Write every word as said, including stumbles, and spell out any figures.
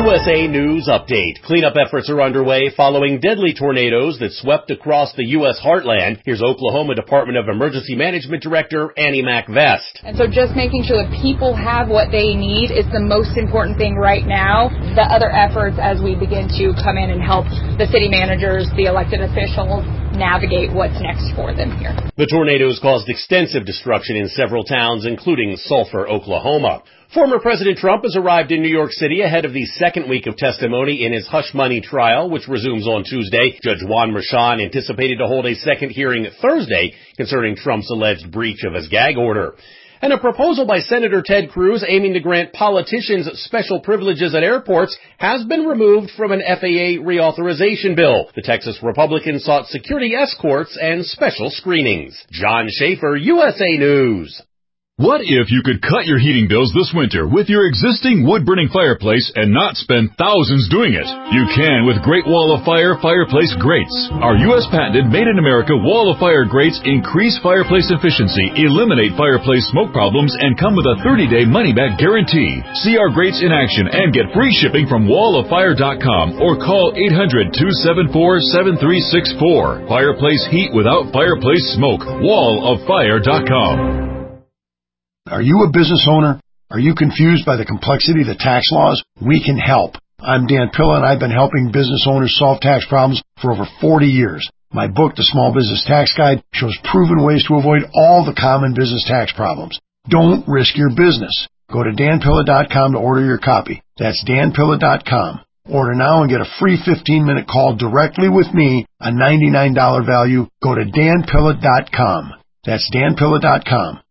U S A News Update. Cleanup efforts are underway following deadly tornadoes that swept across the U S heartland. Here's Oklahoma Department of Emergency Management Director Annie MacVest. And so just making sure that people have what they need is the most important thing right now. The other efforts as we begin to come in and help the city managers, the elected officials, navigate what's next for them here. The tornadoes caused extensive destruction in several towns, including Sulphur, Oklahoma. Former President Trump has arrived in New York City ahead of the second week of testimony in his hush money trial, which resumes on Tuesday. Judge Juan Merchan anticipated to hold a second hearing Thursday concerning Trump's alleged breach of his gag order. And a proposal by Senator Ted Cruz aiming to grant politicians special privileges at airports has been removed from an F A A reauthorization bill. The Texas Republicans sought security escorts and special screenings. John Schaefer, U S A News. What if you could cut your heating bills this winter with your existing wood-burning fireplace and not spend thousands doing it? You can with Great Wall of Fire Fireplace Grates. Our U S patented made-in-America Wall of Fire grates increase fireplace efficiency, eliminate fireplace smoke problems, and come with a thirty-day money-back guarantee. See our grates in action and get free shipping from wall of fire dot com or call eight hundred, two seven four, seven three six four. Fireplace heat without fireplace smoke. wall of fire dot com. Are you a business owner? Are you confused by the complexity of the tax laws? We can help. I'm Dan Pilla, and I've been helping business owners solve tax problems for over forty years. My book, The Small Business Tax Guide, shows proven ways to avoid all the common business tax problems. Don't risk your business. Go to dan pilla dot com to order your copy. That's dan pilla dot com. Order now and get a free fifteen minute call directly with me, a ninety-nine dollars value. Go to dan pilla dot com. That's dan pilla dot com.